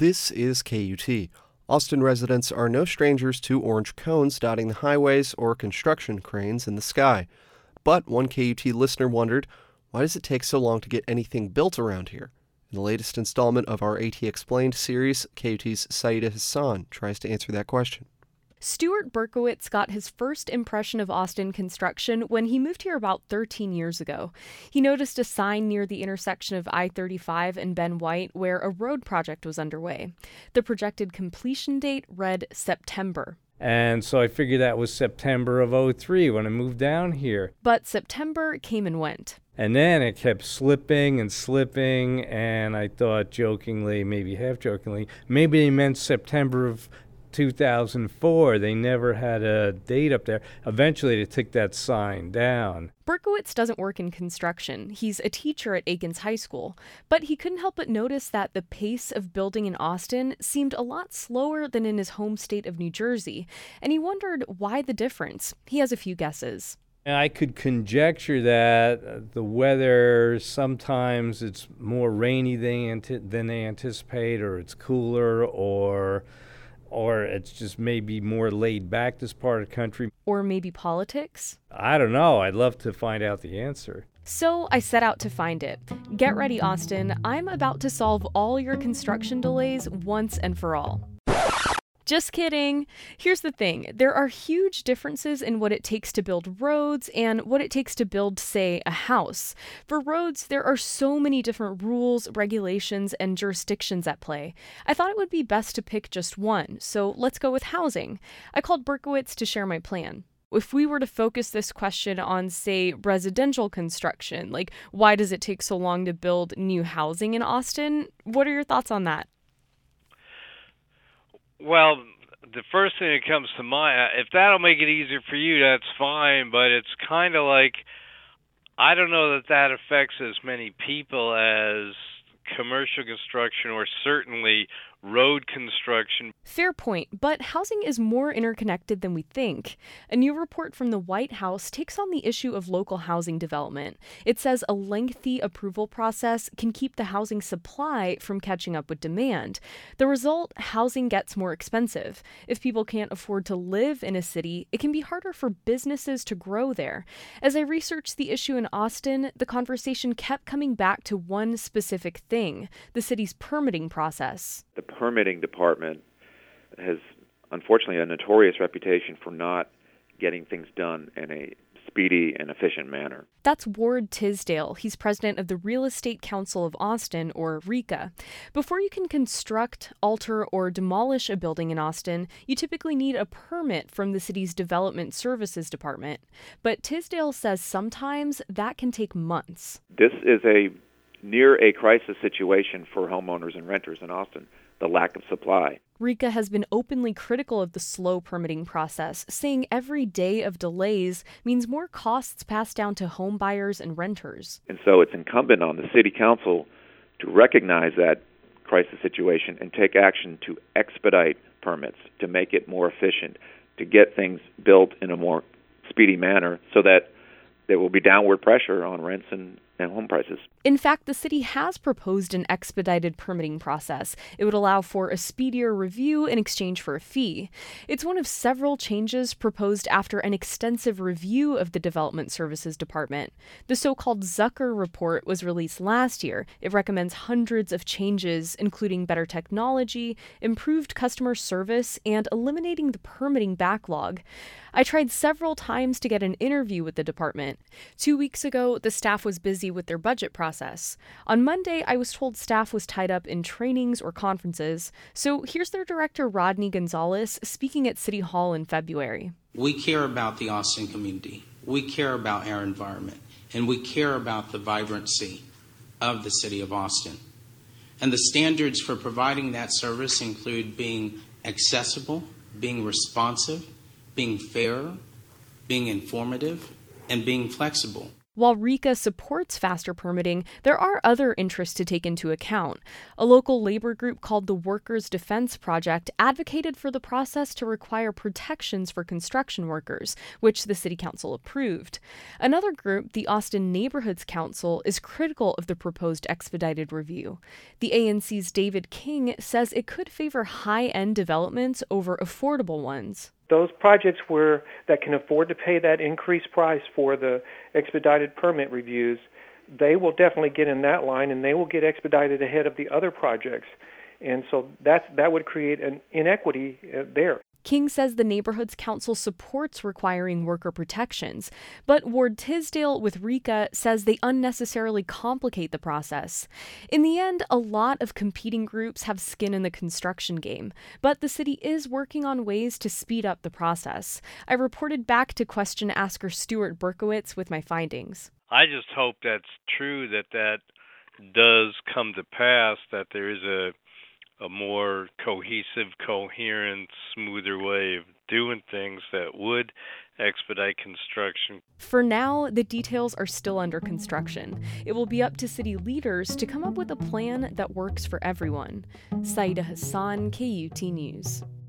This is KUT. Austin residents are no strangers to orange cones dotting the highways or construction cranes in the sky. But one KUT listener wondered, why does it take so long to get anything built around here? In the latest installment of our AT Explained series, KUT's Saida Hassan tries to answer that question. Stuart Berkowitz got his first impression of Austin construction when he moved here about 13 years ago. He noticed a sign near the intersection of I-35 and Ben White where a road project was underway. The projected completion date read September. And so I figured that was September of '03 when I moved down here. But September came and went. And then it kept slipping, and I thought jokingly, maybe half-jokingly, maybe they meant September of 2004. They never had a date up there. Eventually, they took that sign down. Berkowitz doesn't work in construction. He's a teacher at Aikens High School. But he couldn't help but notice that the pace of building in Austin seemed a lot slower than in his home state of New Jersey. And he wondered why the difference. He has a few guesses. I could conjecture that the weather, sometimes it's more rainy than they anticipate, or it's cooler, or it's just maybe more laid back this part of the country. Or maybe politics? I don't know. I'd love to find out the answer. So I set out to find it. Get ready, Austin. I'm about to solve all your construction delays once and for all. Just kidding. Here's the thing. There are huge differences in what it takes to build roads and what it takes to build, say, a house. For roads, there are so many different rules, regulations, and jurisdictions at play. I thought it would be best to pick just one, so let's go with housing. I called Berkowitz to share my plan. If we were to focus this question on, say, residential construction, like why does it take so long to build new housing in Austin, what are your thoughts on that? Well, the first thing that comes to mind, if that'll make it easier for you, that's fine, but it's kind of like, I don't know that affects as many people as commercial construction or certainly road construction. Fair point, but housing is more interconnected than we think. A new report from the White House takes on the issue of local housing development. It says a lengthy approval process can keep the housing supply from catching up with demand. The result, housing gets more expensive. If people can't afford to live in a city, it can be harder for businesses to grow there. As I researched the issue in Austin, the conversation kept coming back to one specific thing, the city's permitting process. The permitting department has, unfortunately, a notorious reputation for not getting things done in a speedy and efficient manner. That's Ward Tisdale. He's president of the Real Estate Council of Austin, or RECA. Before you can construct, alter, or demolish a building in Austin, you typically need a permit from the city's Development Services Department. But Tisdale says sometimes that can take months. This is a near a crisis situation for homeowners and renters in Austin, the lack of supply. RECA has been openly critical of the slow permitting process, saying every day of delays means more costs passed down to home buyers and renters. And so it's incumbent on the city council to recognize that crisis situation and take action to expedite permits, to make it more efficient, to get things built in a more speedy manner so that there will be downward pressure on rents and home prices. In fact, the city has proposed an expedited permitting process. It would allow for a speedier review in exchange for a fee. It's one of several changes proposed after an extensive review of the Development Services Department. The so-called Zucker report was released last year. It recommends hundreds of changes, including better technology, improved customer service, and eliminating the permitting backlog. I tried several times to get an interview with the department. 2 weeks ago, the staff was busy with their budget process. On Monday, I was told staff was tied up in trainings or conferences. So here's their director, Rodney Gonzalez, speaking at City Hall in February. We care about the Austin community. We care about our environment. And we care about the vibrancy of the city of Austin. And the standards for providing that service include being accessible, being responsive, being fair, being informative, and being flexible. While RECA supports faster permitting, there are other interests to take into account. A local labor group called the Workers' Defense Project advocated for the process to require protections for construction workers, which the City Council approved. Another group, the Austin Neighborhoods Council, is critical of the proposed expedited review. The ANC's David King says it could favor high-end developments over affordable ones. Those projects that can afford to pay that increased price for the expedited permit reviews, they will definitely get in that line, and they will get expedited ahead of the other projects. And so that would create an inequity there. King says the Neighborhoods Council supports requiring worker protections, but Ward Tisdale with RECA says they unnecessarily complicate the process. In the end, a lot of competing groups have skin in the construction game, but the city is working on ways to speed up the process. I reported back to question asker Stuart Berkowitz with my findings. I just hope that's true, that does come to pass, that there is a more cohesive, coherent, smoother way of doing things that would expedite construction. For now, the details are still under construction. It will be up to city leaders to come up with a plan that works for everyone. Saida Hassan, KUT News.